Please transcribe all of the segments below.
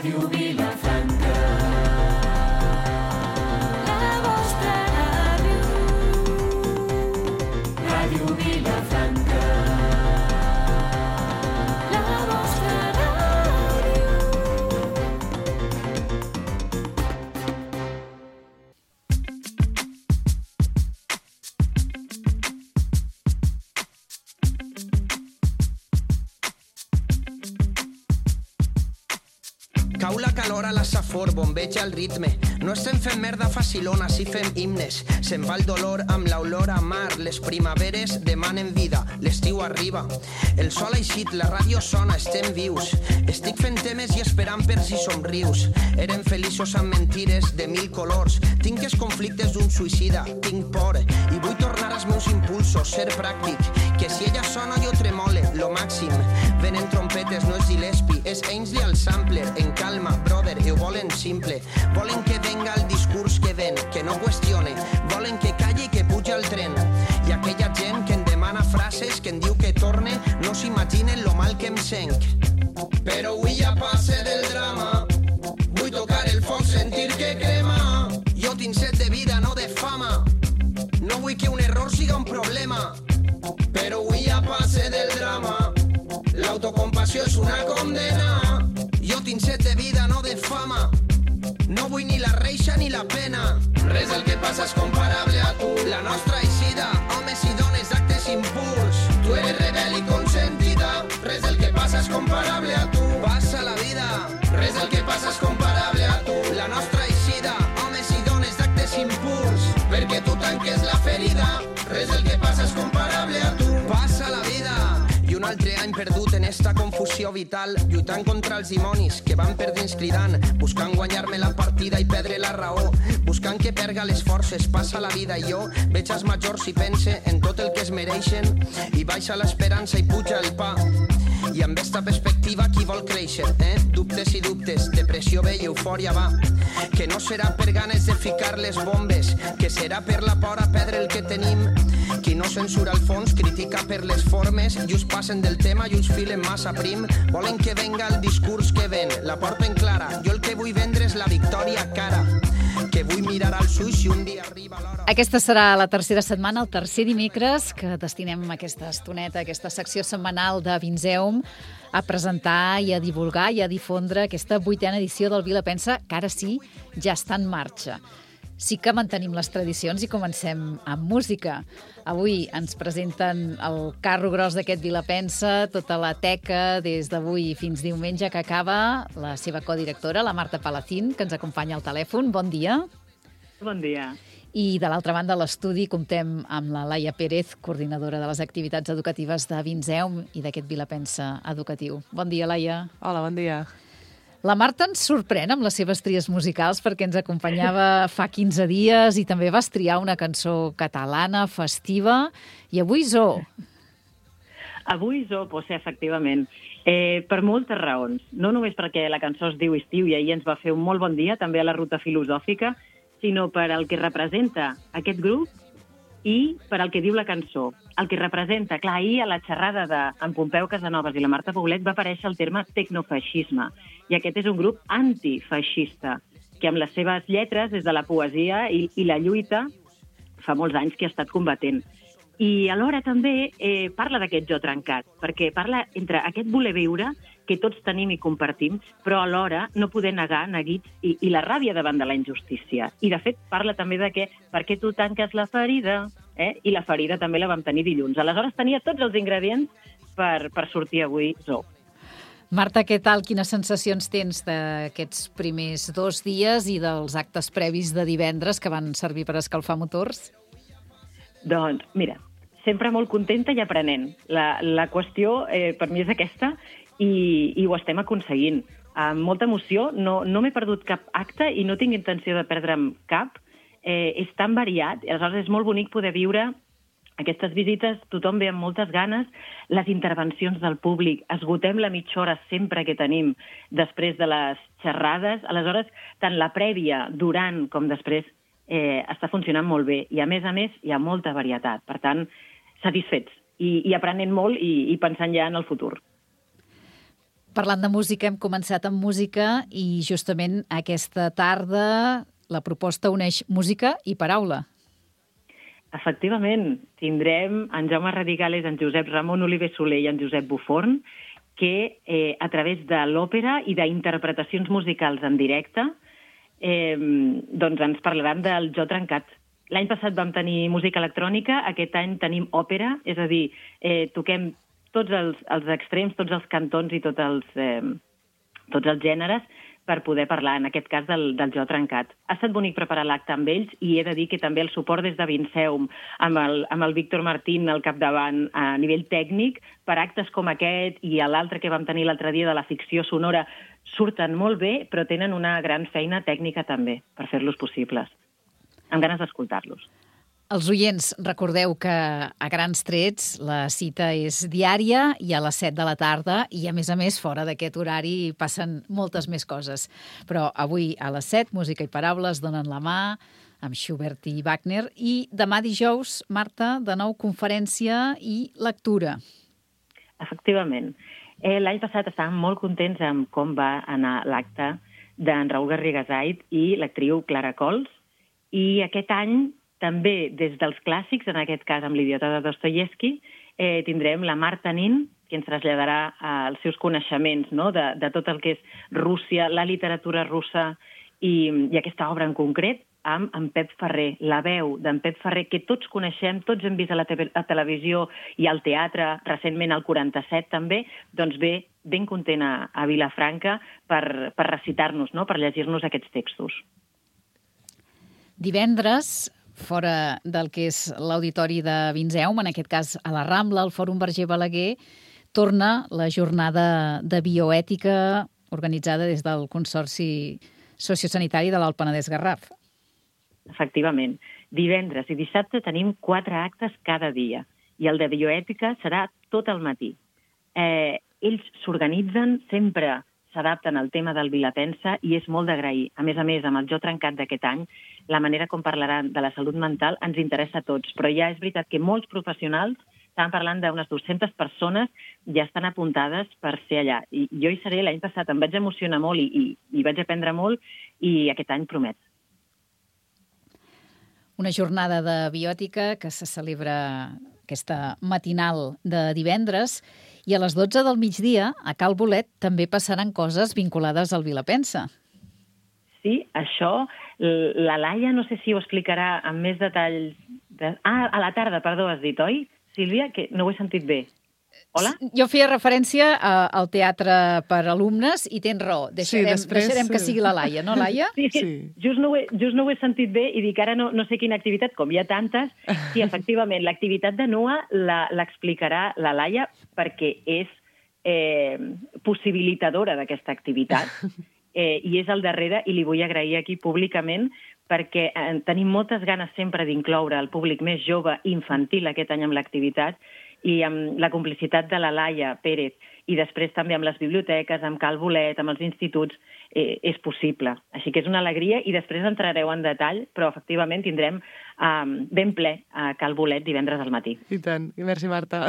Ràdio Vilafranca. La vostra ràdio. Ràdio Vilafranca. La vostra ràdio. Cau la calor a la safor, bombeja el ritme. No estem fent merda facilona, si fem himnes. Se'n va el dolor amb l'olor a mar. Les primaveres demanen vida, l'estiu arriba. El sol ha eixit, la ràdio sona, estem vius. Estic fent temes i esperant per si somrius. Érem feliços amb mentires de 1000 colors. Tinc els conflictes d'un suïcida, tinc por. I vull tornar als meus impulsos, ser pràctic. Que si ella sona jo tremole, lo màxim. Venen trompetes, no és Gillespie, és Ainsley al sampler. En calma, brother, ho volen simple. Volen que venga el discurs que ven, que no qüestione. Volen que calli i que puja el tren. I aquella gent que em demana frases, que em diu que torne, no s'imaginen lo mal que em senc. Però avui ja passe del drama. Vull tocar el foc, sentir que crema. Jo tinc set de vida, no de fama. No vull que un error siga un problema. Però avui ja passe del drama. L'autocompassió és una condena. Jo tinc set de vida, no de fama. No vull ni la reixa ni la pena. Res del que passa és comparable a tu. La nostra eixida, homes i dones d'actes impuls. Tu eres rebel i consentida. Res del que passa és comparable a tu. Passa la vida. Res del que passa és comparable a tu. La nostra eixida, homes i dones d'actes impuls. Perquè tu tanques la ferida. Res del que passa és comparable a tu. Passa la vida. I un altre any perdut en esta confusió vital, lluitant contra els dimonis que van per dins cridant, buscant guanyar-me la partida i perdre la raó, buscant que perga les forces, passa la vida i jo veig els majors i pense en tot el que es mereixen i baixa l'esperança i puja el pa. I amb esta perspectiva qui vol créixer, Dubtes i dubtes, depressió ve i eufòria va. Que no serà per ganes de ficar les bombes, que serà per la por a perdre el que tenim. Qui no censura el fons critica per les formes i us passen del tema i us filen massa prim. Volen que venga el discurs que ven, la porten clara. Jo el que vull vendre és la victòria cara. Que vull mirar als ulls i un dia arriba l'hora. Aquesta serà la tercera setmana, el tercer dimecres, que destinem aquesta estoneta, aquesta secció setmanal de Vinzeum, a presentar i a divulgar i a difondre aquesta 8a edició del Vilapensa, que ara sí, ja està en marxa. Sí que mantenim les tradicions i comencem amb música. Avui ens presenten el carro gros d'aquest Vilapensa, tota la teca des d'avui fins diumenge que acaba, la seva codirectora, la Marta Palacín, que ens acompanya al telèfon. Bon dia. Bon dia. I de l'altra banda, a l'estudi, comptem amb la Laia Pérez, coordinadora de les activitats educatives de Vinzeum i d'aquest Vilapensa educatiu. Bon dia, Laia. Hola, bon dia. La Marta ens sorprèn amb les seves tries musicals perquè ens acompanyava fa 15 dies i també vas triar una cançó catalana, festiva, i avui Zoo. Avui Zoo, doncs, efectivament. Per moltes raons. No només perquè la cançó es diu Estiu i ahir ens va fer un molt bon dia, també a la ruta filosòfica, sinó per el que representa aquest grup i per al que diu la cançó. El que representa, clar, ahir a la xerrada d'en Pompeu Casanovas i la Marta Poblet va aparèixer el terme tecnofeixisme. I aquest és un grup antifeixista, que amb les seves lletres, des de la poesia i la lluita, fa molts anys que ha estat combatent. I alhora també parla d'aquest jo trencat, perquè parla entre aquest voler viure que tots tenim i compartim, però alhora no poder negar neguits i la ràbia davant de la injustícia. I, de fet, parla també de que per què tu tanques la ferida? I la ferida també la vam tenir dilluns. Aleshores tenia tots els ingredients per sortir avui Zoo. Marta, què tal? Quines sensacions tens d'aquests primers 2 dies i dels actes previs de divendres que van servir per escalfar motors? Doncs, mira, sempre molt contenta i aprenent. La qüestió per mi és aquesta i ho estem aconseguint. Amb molta emoció, no m'he perdut cap acte i no tinc intenció de perdre'm cap. És tan variat, aleshores és molt bonic poder viure aquestes visites, tothom ve amb moltes ganes, les intervencions del públic, esgotem la mitja hora sempre que tenim després de les xerrades, aleshores tant la prèvia, durant com després està funcionant molt bé i a més hi ha molta varietat, per tant satisfets i aprenent molt i pensant ja en el futur. Parlant de música, hem començat amb música i justament aquesta tarda la proposta uneix música i paraula. Efectivament, tindrem en Jaume Radigales, en Josep Ramon Oliver Soler i en Josep Buforn, que a través de l'òpera i d'interpretacions musicals en directe doncs ens parlaran del Jo trencat. L'any passat vam tenir música electrònica, aquest any tenim òpera, és a dir, toquem tots els extrems, tots els cantons i tots els gèneres per poder parlar, en aquest cas, del Jo trencat. Ha estat bonic preparar l'acte amb ells i he de dir que també el suport des de Vinceum, amb el Víctor Martín al capdavant a nivell tècnic, per actes com aquest i l'altre que vam tenir l'altre dia de la ficció sonora, surten molt bé, però tenen una gran feina tècnica també per fer-los possibles. Amb ganes d'escoltar-los. Els oients, recordeu que a grans trets la cita és diària i a les 7 de la tarda i, a més, fora d'aquest horari passen moltes més coses. Però avui a les 7, música i paraules donen la mà amb Schubert i Wagner i demà dijous, Marta, de nou conferència i lectura. Efectivament. L'any passat estàvem molt contents amb com va anar l'acte d'en Raül Garrigasait i l'actriu Clara Cols i aquest any també des dels clàssics, en aquest cas amb l'Idiota de Dostoievski, tindrem la Marta Nin, que ens traslladarà els seus coneixements, no?, de tot el que és Rússia, la literatura russa i aquesta obra en concret, amb en Pep Ferrer, la veu d'en Pep Ferrer, que tots coneixem, tots hem vist a la televisió i al teatre, recentment al 47 també, doncs ve ben content a Vilafranca per recitar-nos, no?, per llegir-nos aquests textos. Divendres, fora del que és l'auditori de Vinceum, en aquest cas a la Rambla, al Fòrum Verger Balaguer, torna la jornada de bioètica organitzada des del Consorci Sociosanitari de l'Alt Penedès Garraf. Efectivament. Divendres i dissabte tenim 4 actes cada dia i el de bioètica serà tot el matí. Ells s'organitzen, sempre s'adapten al tema del Vilapensa i és molt d'agrair. A més, amb el Jo trencat d'aquest any, la manera com parlaran de la salut mental ens interessa a tots, però ja és veritat que molts professionals, estàvem parlant d'unes 200 persones, ja estan apuntades per ser allà. I jo hi seré, l'any passat em vaig emocionar molt i vaig aprendre molt i aquest any promet. Una jornada de biòtica que se celebra aquesta matinal de divendres i a les 12 del migdia a Cal Bolet també passaran coses vinculades al Vilapensa. Sí, això, la Laia no sé si ho explicarà amb més detalls. A la tarda, perdó, has dit, oi, Sílvia? Que no ho he sentit bé. Hola? Jo feia referència al teatre per alumnes i tens raó. Deixarem que sigui la Laia, no, Laia? Sí. Just no ho he sentit bé i dic ara no sé quina activitat, com hi ha tantes. Sí, efectivament, l'activitat de NUA l'explicarà la Laia perquè és possibilitadora d'aquesta activitat i és al darrere i li vull agrair aquí públicament perquè tenim moltes ganes sempre d'incloure el públic més jove infantil aquest any amb l'activitat i amb la complicitat de la Laia Pérez i després també amb les biblioteques, amb Cal Bolet, amb els instituts, és possible. Així que és una alegria i després entrareu en detall, però efectivament tindrem ben ple a Cal Bolet divendres al matí. I tant. I merci, Marta.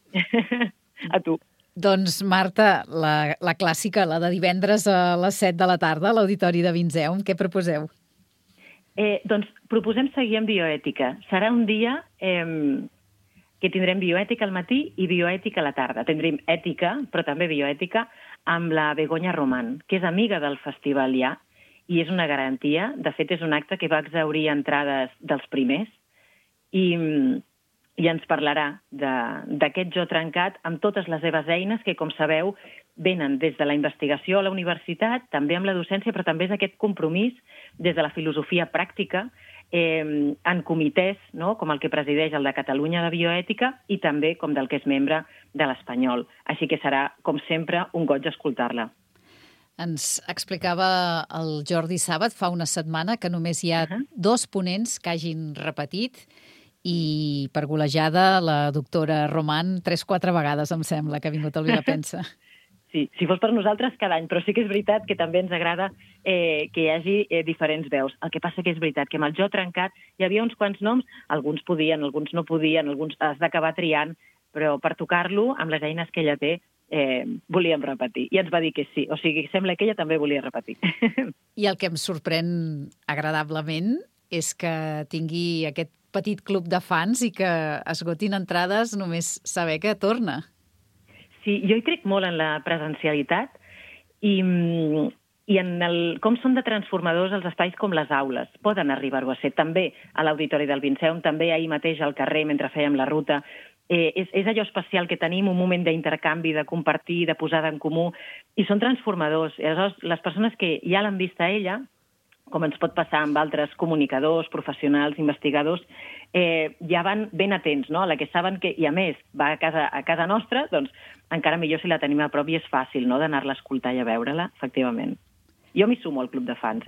A tu. Doncs, Marta, la clàssica, la de divendres a les 7 de la tarda, a l'Auditori de Vinceum, què proposeu? Doncs proposem seguir amb bioètica. Serà un dia que tindrem bioètica al matí i bioètica a la tarda. Tindrem ètica, però també bioètica, amb la Begoña Román, que és amiga del festival ja, i és una garantia. De fet, és un acte que va exhaurir entrades dels primers i ens parlarà d'aquest Jo trencat amb totes les seves eines que, com sabeu, venen des de la investigació a la universitat, també amb la docència, però també és aquest compromís des de la filosofia pràctica en comitès, no?, com el que presideix el de Catalunya de Bioètica i també com del que és membre de l'Espanyol. Així que serà, com sempre, un goig escoltar-la. Ens explicava el Jordi Sàbat fa una setmana que només hi ha 2 ponents que hagin repetit i per golejada la doctora Román 3-4 vegades, em sembla, que ha vingut al Vilapensa. Sí, si fos per nosaltres cada any, però sí que és veritat que també ens agrada que hi hagi diferents veus. El que passa que és veritat que amb el Jo trencat hi havia uns quants noms, alguns podien, alguns no podien, alguns has d'acabar triant, però per tocar-lo, amb les eines que ella té, volíem repetir. I ens va dir que sí. O sigui, sembla que ella també volia repetir. I el que em sorprèn agradablement és que tingui aquest petit club de fans i que esgotin entrades només saber que torna. Sí, jo hi crec molt en la presencialitat i en com són de transformadors els espais com les aules. Poden arribar-ho a ser. També a l'Auditori del Vinceum, també ahir mateix al carrer mentre fèiem la ruta. És allò especial que tenim, un moment d'intercanvi, de compartir, de posada en comú, i són transformadors. I aleshores, les persones que ja l'han vist a ella, com ens pot passar amb altres comunicadors, professionals, investigadors, ja van ben atents, no? A la que saben que, i a més, va a casa nostra, doncs encara millor si la tenim a prop i és fàcil, no?, d'anar-la a escoltar i a veure-la, efectivament. Jo m'hi sumo al club de fans,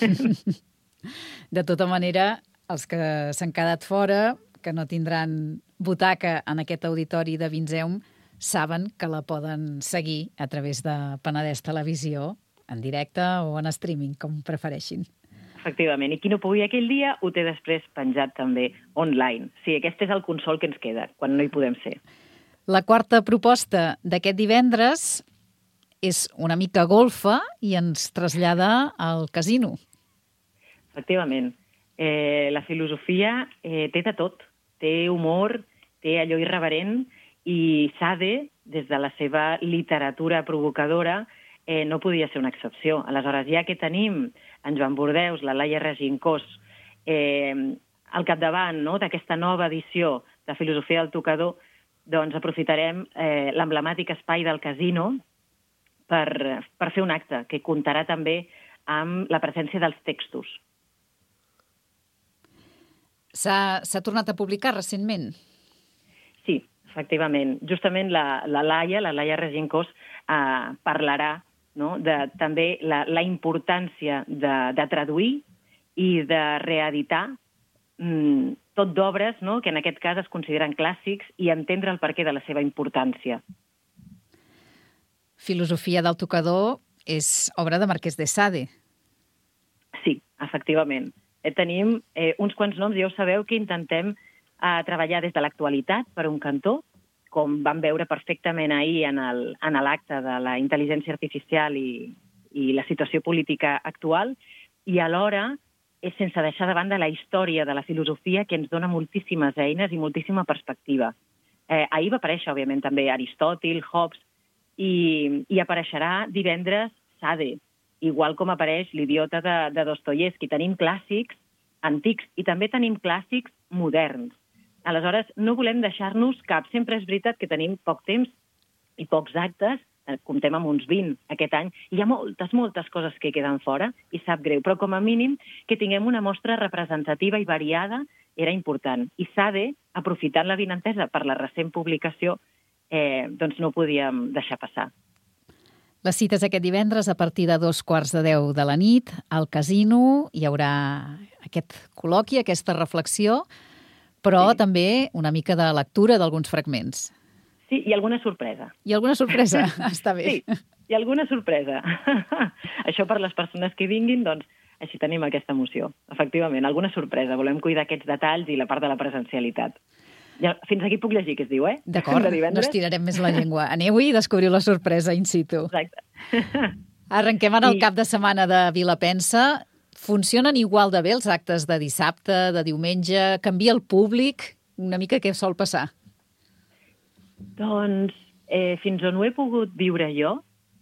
De tota manera, els que s'han quedat fora, que no tindran butaca en aquest auditori de Vinceum, saben que la poden seguir a través de Penedès Televisió, en directe o en streaming, com prefereixin. Efectivament. I qui no pugui aquell dia ho té després penjat també online. Sí, aquest és el consol que ens queda, quan no hi podem ser. La quarta proposta d'aquest divendres és una mica golfa i ens trasllada al casino. Efectivament. La filosofia té de tot. Té humor, té allò irreverent, i Sade, des de la seva literatura provocadora, no podia ser una excepció. Aleshores, ja que tenim en Joan Bordeus, la Laia Regincós, al capdavant, no?, d'aquesta nova edició de Filosofia del Tocador, doncs aprofitarem l'emblemàtic espai del casino per fer un acte que comptarà també amb la presència dels textos. S'ha tornat a publicar recentment? Sí, efectivament. Justament la Laia Regincós, parlarà, no?, de també la importància de traduir i de reeditar tot d'obres, no?, que en aquest cas es consideren clàssics, i entendre el perquè de la seva importància. Filosofia del Tocador és obra de Marquès de Sade. Sí, efectivament. Tenim uns quants noms, ja ho sabeu, que intentem treballar des de l'actualitat, per un cantó, com vam veure perfectament ahir en l'acte de la intel·ligència artificial i la situació política actual, i alhora, sense deixar de banda la història de la filosofia, que ens dona moltíssimes eines i moltíssima perspectiva. Ahir va aparèixer, òbviament, també Aristòtil, Hobbes, i apareixerà divendres Sade, igual com apareix l'Idiota de Dostoievski. Tenim clàssics antics i també tenim clàssics moderns. Aleshores, no volem deixar-nos cap. Sempre és veritat que tenim poc temps i pocs actes, comptem amb uns 20 aquest any, i hi ha moltes coses que queden fora, i sap greu, però com a mínim que tinguem una mostra representativa i variada era important. I Sade, aprofitant la vinentesa per la recent publicació, doncs no ho podíem deixar passar. Les cites aquest divendres a partir de 9:15 de la nit. Al casino hi haurà aquest col·loqui, aquesta reflexió, però també una mica de lectura d'alguns fragments. Sí, i alguna sorpresa. I alguna sorpresa? Està bé. Sí, i alguna sorpresa. Això per les persones que vinguin, doncs així tenim aquesta emoció. Efectivament, alguna sorpresa. Volem cuidar aquests detalls i la part de la presencialitat. Ja, fins aquí puc llegir, que es diu, D'acord, no estirarem més la llengua. Aneu-hi i descobriu la sorpresa in situ. Exacte. Arrenquem ara el cap de setmana de Vilapensa. Funcionen igual de bé els actes de dissabte, de diumenge? Canvia el públic? Una mica què sol passar? Doncs, fins on ho he pogut viure jo,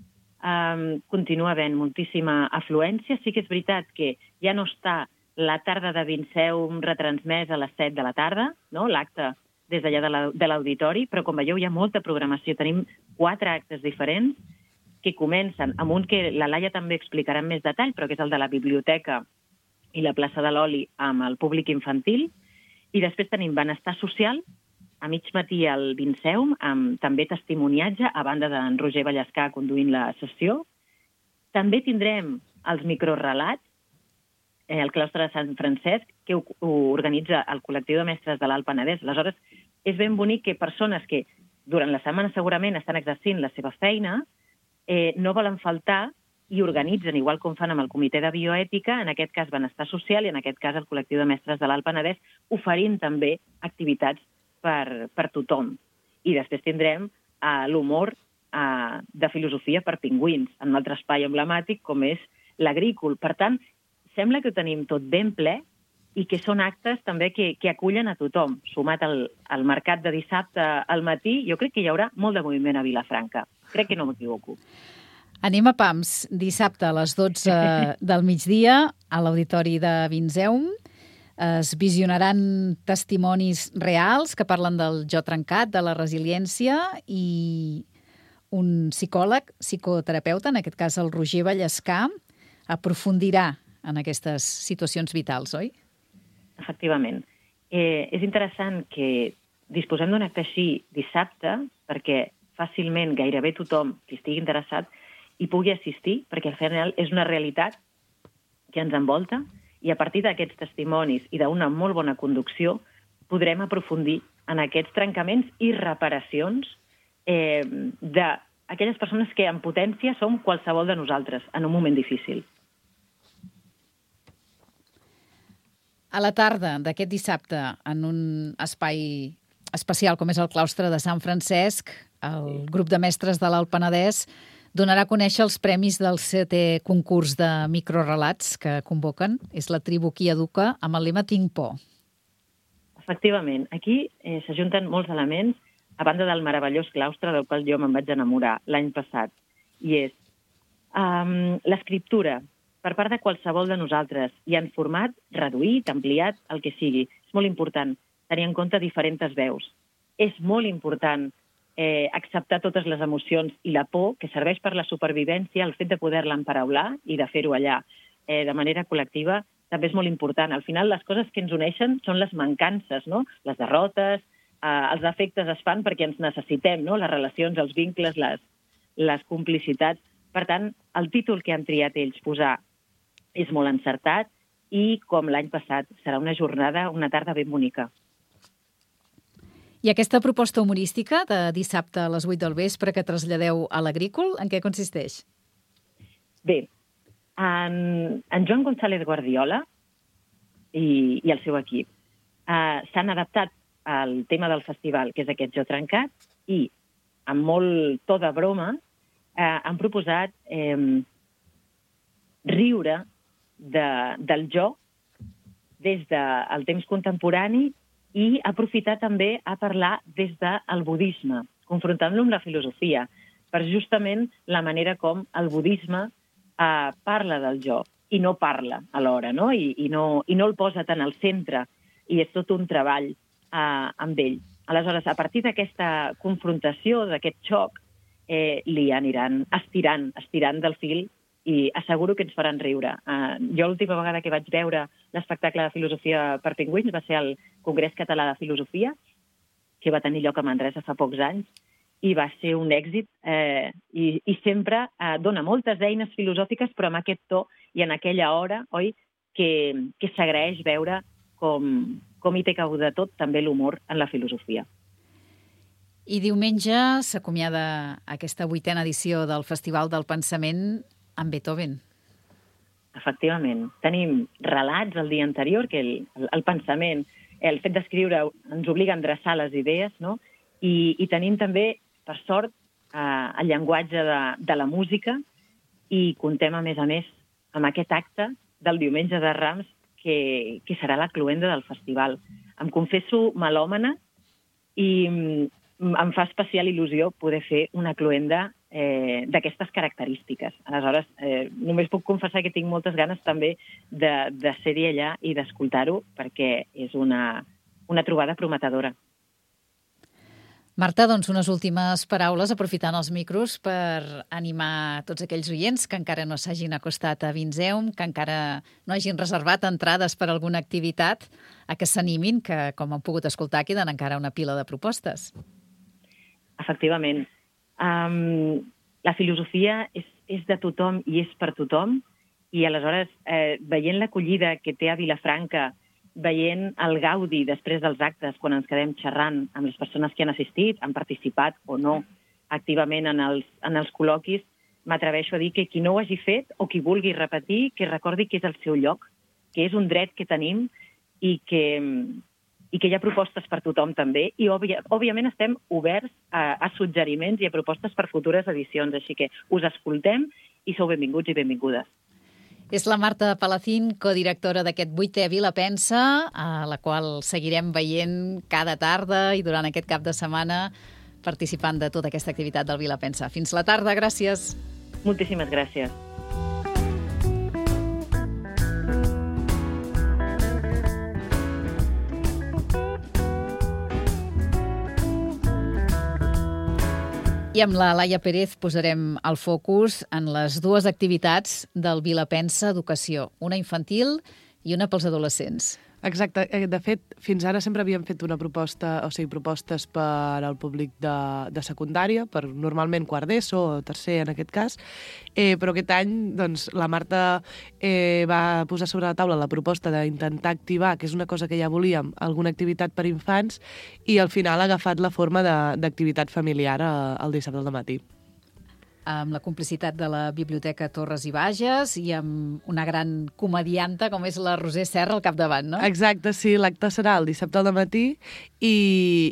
continua havent moltíssima afluència. Sí que és veritat que ja no està la tarda de Vinceum retransmès a les 7 de la tarda, no?, l'acte des d'allà de l'auditori, però com veieu hi ha molta programació. Tenim 4 actes diferents que comencen amb un que la Laia també explicarà en més detall, però que és el de la biblioteca i la plaça de l'Oli amb el públic infantil. I després tenim benestar social, a mig matí al Vinceum, amb també testimoniatge, a banda d'en Roger Vallescà conduint la sessió. També tindrem els microrelats, el claustre de Sant Francesc, que ho organitza el col·lectiu de mestres de l'Alt Penedès. Aleshores, és ben bonic que persones que durant la setmana segurament estan exercint la seva feina no volen faltar i organitzen, igual com fan amb el Comitè de Bioètica, en aquest cas Benestar Social i en aquest cas el col·lectiu de mestres de l'Alt Penedès, oferint també activitats per tothom. I després tindrem l'humor de filosofia per pingüins, en un altre espai emblemàtic com és l'Agrícola. Per tant, sembla que ho tenim tot ben ple i que són actes també que acullen a tothom. Sumat al mercat de dissabte al matí, jo crec que hi haurà molt de moviment a Vilafranca. Crec que no m'equivoco. Anem a Pams, dissabte a les 12 del migdia, a l'Auditori de Vinzeum. Es visionaran testimonis reals que parlen del jo trencat, de la resiliència, i un psicòleg, psicoterapeuta, en aquest cas el Roger Vallescà, aprofundirà en aquestes situacions vitals, oi? Efectivament. És interessant que disposem d'un acte així dissabte perquè fàcilment gairebé tothom que estigui interessat hi pugui assistir, perquè al final és una realitat que ens envolta i a partir d'aquests testimonis i d'una molt bona conducció podrem aprofundir en aquests trencaments i reparacions d'aquelles persones que en potència som qualsevol de nosaltres en un moment difícil. A la tarda d'aquest dissabte, en un espai especial com és el claustre de Sant Francesc, el grup de mestres de l'Alt Penedès donarà a conèixer els premis del 7è concurs de microrelats que convoquen. És la tribu qui educa, amb el lema Tinc por. Efectivament. Aquí s'ajunten molts elements, a banda del meravellós claustre del qual jo me'n vaig enamorar l'any passat. I és l'escriptura per part de qualsevol de nosaltres i en format reduït, ampliat, el que sigui. És molt important tenir en compte diferents veus. És molt important acceptar totes les emocions i la por, que serveix per la supervivència, el fet de poder-la emparaular i de fer-ho allà de manera col·lectiva, també és molt important. Al final, les coses que ens uneixen són les mancances, no? Les derrotes, els efectes es fan perquè ens necessitem, no? Les relacions, els vincles, les complicitats. Per tant, el títol que han triat ells posar és molt encertat i, com l'any passat, serà una jornada, una tarda ben bonica. I aquesta proposta humorística de dissabte a les 8 del vespre que traslladeu a l'Agrícola, en què consisteix? Bé, en Joan González Guardiola i el seu equip s'han adaptat al tema del festival, que és aquest jo trencat, i amb molt to de broma han proposat riure del jo des del temps contemporani i aprofitar també a parlar des del budisme, confrontant-lo amb la filosofia, per justament la manera com el budisme parla del jo i no parla alhora, no? I no el posa tant al centre, i és tot un treball amb ell. Aleshores, a partir d'aquesta confrontació, d'aquest xoc, li aniran estirant del fil i asseguro que ens faran riure. Jo l'última vegada que vaig veure l'espectacle de filosofia per pingüins va ser al Congrés Català de Filosofia, que va tenir lloc a Manresa fa pocs anys, i va ser un èxit i sempre dona moltes eines filosòfiques, però amb aquest to i en aquella hora, oi, que s'agraeix veure com hi té cabuda tot, també l'humor en la filosofia. I diumenge s'acomiada aquesta 8a edició del Festival del Pensament amb Beethoven. Efectivament. Tenim relats el dia anterior, que el pensament, el fet d'escriure ens obliga a endreçar les idees, no? I tenim també, per sort, el llenguatge de la música i contem, a més, amb aquest acte del diumenge de Rams que serà la cloenda del festival. Em confesso melòmana i em fa especial il·lusió poder fer una cloenda d'aquestes característiques. Aleshores, només puc confessar que tinc moltes ganes també de ser-hi allà i d'escoltar-ho, perquè és una trobada prometedora. Marta, doncs unes últimes paraules, aprofitant els micros per animar tots aquells oients que encara no s'hagin acostat a Vinzeum, que encara no hagin reservat entrades per a alguna activitat, a que s'animin, que, com han pogut escoltar, queden encara una pila de propostes. Efectivament. La filosofia és de tothom i és per tothom, i aleshores, veient l'acollida que té a Vilafranca, veient el gaudi després dels actes, quan ens quedem xerrant amb les persones que han assistit, han participat o no activament en els col·loquis, m'atreveixo a dir que qui no ho hagi fet o qui vulgui repetir, que recordi que és el seu lloc, que és un dret que tenim i que i que hi ha propostes per tothom també, i òbviament estem oberts a suggeriments i a propostes per futures edicions, així que us escoltem i sou benvinguts i benvingudes. És la Marta Palacín, codirectora d'aquest 8è Vila Pensa, a la qual seguirem veient cada tarda i durant aquest cap de setmana participant de tota aquesta activitat del Vila Pensa. Fins la tarda, gràcies. Moltíssimes gràcies. I amb la Laia Pérez posarem el focus en les dues activitats del Vila Pensa Educació, una infantil i una pels adolescents. Exacte. De fet, fins ara sempre havíem fet una proposta, o sigui, propostes per al públic de secundària, per normalment quart d'ESO o tercer en aquest cas, però aquest any doncs, la Marta va posar sobre la taula la proposta d'intentar activar, que és una cosa que ja volíem, alguna activitat per infants, i al final ha agafat la forma d'activitat familiar el dissabte al matí. Amb la complicitat de la Biblioteca Torres i Bages i amb una gran comedianta com és la Roser Serra al capdavant, no? Exacte, sí, l'acte serà el dissabte al matí i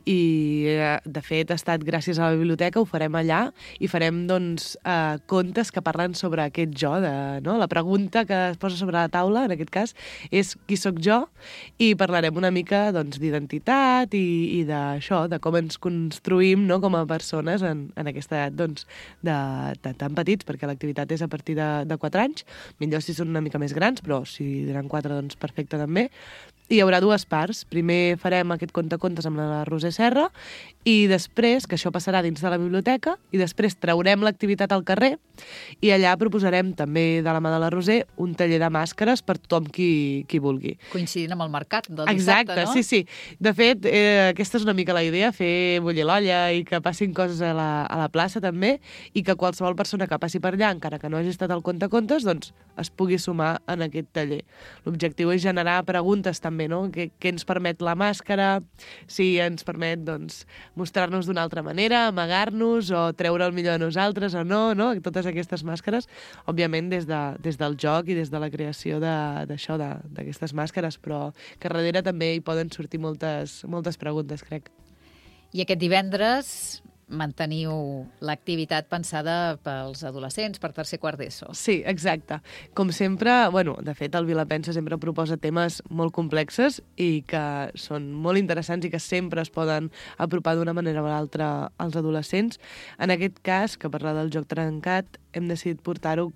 de fet ha estat gràcies a la biblioteca, ho farem allà i farem doncs contes que parlen sobre aquest jo, no? La pregunta que es posa sobre la taula, en aquest cas, és qui sóc jo, i parlarem una mica doncs, d'identitat i d'això, de com ens construïm, no? Com a persones en aquesta edat doncs, de tan petits, perquè l'activitat és a partir de 4 anys, millor si són una mica més grans, però si eren 4, doncs perfecte també. I hi haurà dues parts. Primer farem aquest contacontes amb la Roser Serra i després, que això passarà dins de la biblioteca, i després traurem l'activitat al carrer i allà proposarem també de la mà de la Roser un taller de màscares per tothom qui vulgui. Coincidint amb el mercat del dissabte, exacte, no? Sí, sí. De fet, aquesta és una mica la idea, fer bullir l'olla i que passin coses a la plaça també i que qualsevol persona que passi per allà, encara que no hagi estat al contacontes, doncs es pugui sumar en aquest taller. L'objectiu és generar preguntes també, no? Què ens permet la màscara, si ens permet doncs, mostrar-nos d'una altra manera, amagar-nos o treure el millor de nosaltres o no? Totes aquestes màscares, òbviament des del joc i des de la creació d'això, d'aquestes màscares, però que darrere també hi poden sortir moltes preguntes, crec. I aquest divendres manteniu l'activitat pensada pels adolescents, per tercer quart d'ESO. Sí, exacte. Com sempre, de fet, el Vila Pensa sempre proposa temes molt complexes i que són molt interessants i que sempre es poden apropar d'una manera o l'altra als adolescents. En aquest cas, que parla del joc trencat, hem decidit portar-ho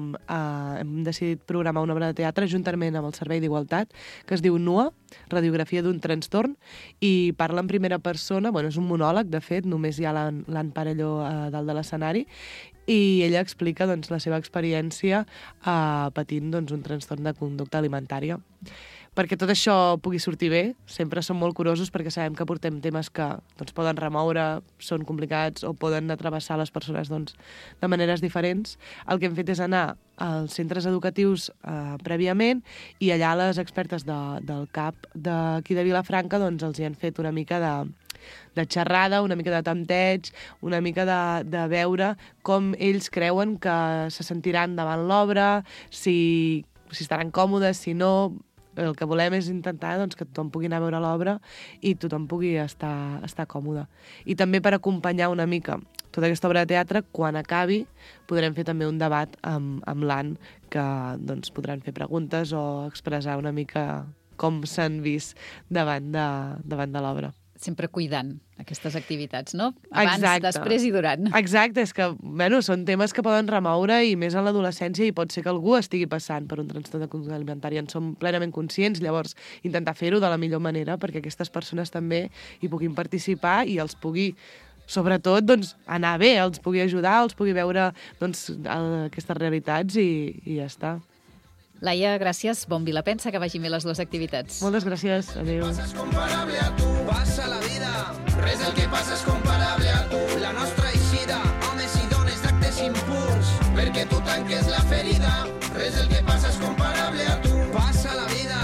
hem decidit programar una obra de teatre juntament amb el Servei d'Igualtat, que es diu NUA, Radiografia d'un trastorn, i parla en primera persona, és un monòleg, de fet, només hi ha l'Ann Parelló a dalt de l'escenari, i ella explica doncs, la seva experiència patint doncs, un trastorn de conducta alimentària. Perquè tot això pugui sortir bé, sempre som molt curosos perquè sabem que portem temes que doncs, poden remoure, són complicats o poden atravessar les persones doncs, de maneres diferents. El que hem fet és anar als centres educatius prèviament i allà les expertes del CAP d'aquí de Vilafranca doncs, els hi han fet una mica de xerrada, una mica de tanteig, una mica de veure com ells creuen que se sentiran davant l'obra, si estaran còmodes, si no. El que volem és intentar doncs, que tothom pugui anar a veure l'obra i tothom pugui estar còmode. I també per acompanyar una mica tota aquesta obra de teatre, quan acabi podrem fer també un debat amb l'Ann, que doncs, podran fer preguntes o expressar una mica com s'han vist davant de l'obra. Sempre cuidant aquestes activitats, no? Abans, exacte. Després i durant. Exacte, és que són temes que poden remoure i més en l'adolescència i pot ser que algú estigui passant per un trastorn de conducta alimentària. En som plenament conscients, llavors intentar fer-ho de la millor manera perquè aquestes persones també hi puguin participar i els pugui sobretot doncs, anar bé, els pugui ajudar, els pugui veure doncs, aquestes realitats i ja està. Laia, gràcies. Bon Vila Pensa, que vagin bé les dues activitats. Moltes gràcies. Adéu. Passes comparable a tu, passa la vida, res del que passa és comparable a tu. La nostra eixida, homes i dones d'actes impurs, perquè tu tanques la ferida, res del que passa és comparable a tu. Passa la vida.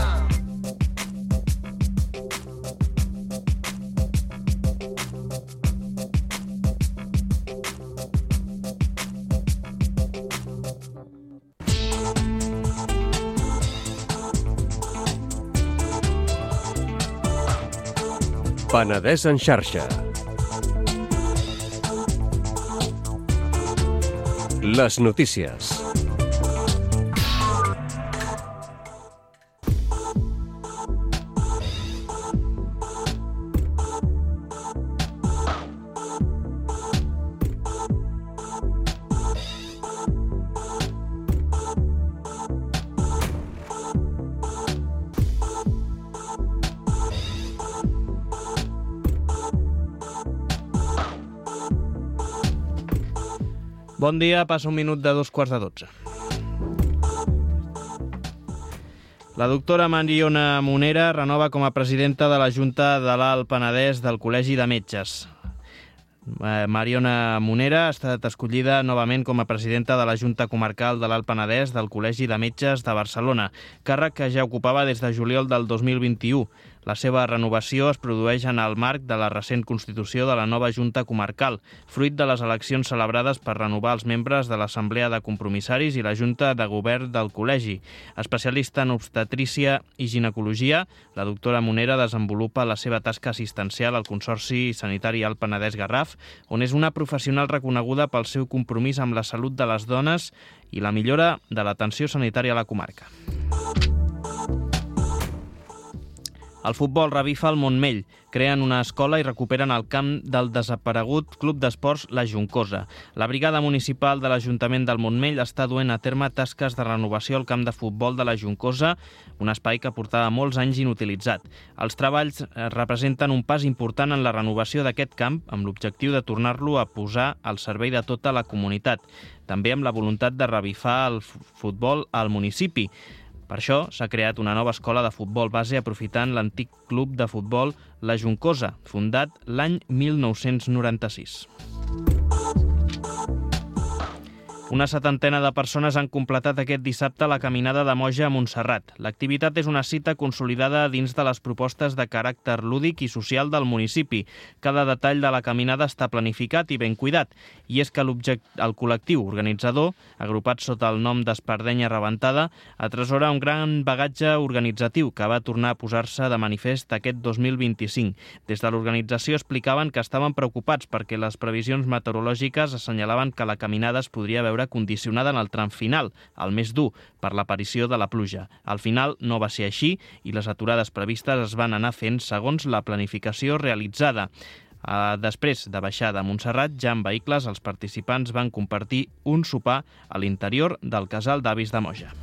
Penedès en xarxa. Les notícies. Bon dia, passa un minut de 2:15. La doctora Mariona Monera renova com a presidenta de la Junta de l'Alt Penedès del Col·legi de Metges. Mariona Monera ha estat escollida novament com a presidenta de la Junta Comarcal de l'Alt Penedès del Col·legi de Metges de Barcelona, càrrec que ja ocupava des de juliol del 2021. La seva renovació es produeix en el marc de la recent constitució de la nova Junta Comarcal, fruit de les eleccions celebrades per renovar els membres de l'Assemblea de Compromissaris i la Junta de Govern del Col·legi. Especialista en obstetrícia i ginecologia, la doctora Monera desenvolupa la seva tasca assistencial al Consorci Sanitari Alt Penedès-Garraf, on és una professional reconeguda pel seu compromís amb la salut de les dones i la millora de l'atenció sanitària a la comarca. El futbol revifa el Montmell. Creen una escola i recuperen el camp del desaparegut Club d'Esports La Juncosa. La brigada municipal de l'Ajuntament del Montmell està duent a terme tasques de renovació al camp de futbol de La Juncosa, un espai que portava molts anys inutilitzat. Els treballs representen un pas important en la renovació d'aquest camp, amb l'objectiu de tornar-lo a posar al servei de tota la comunitat, també amb la voluntat de revifar el futbol al municipi. Per això s'ha creat una nova escola de futbol base aprofitant l'antic club de futbol La Juncosa, fundat l'any 1996. Una setantena de persones han completat aquest dissabte la caminada de Moja a Montserrat. L'activitat és una cita consolidada dins de les propostes de caràcter lúdic i social del municipi. Cada detall de la caminada està planificat i ben cuidat. I és que el col·lectiu organitzador, agrupat sota el nom d'Espardenya Rebentada, atresora un gran bagatge organitzatiu que va tornar a posar-se de manifest aquest 2025. Des de l'organització explicaven que estaven preocupats perquè les previsions meteorològiques assenyalaven que la caminada es podria veure condicionada en el tram final, el més dur, per l'aparició de la pluja. Al final no va ser així i les aturades previstes es van anar fent segons la planificació realitzada. Després de baixar de Montserrat, ja en vehicles, els participants van compartir un sopar a l'interior del casal d'avis de Moja.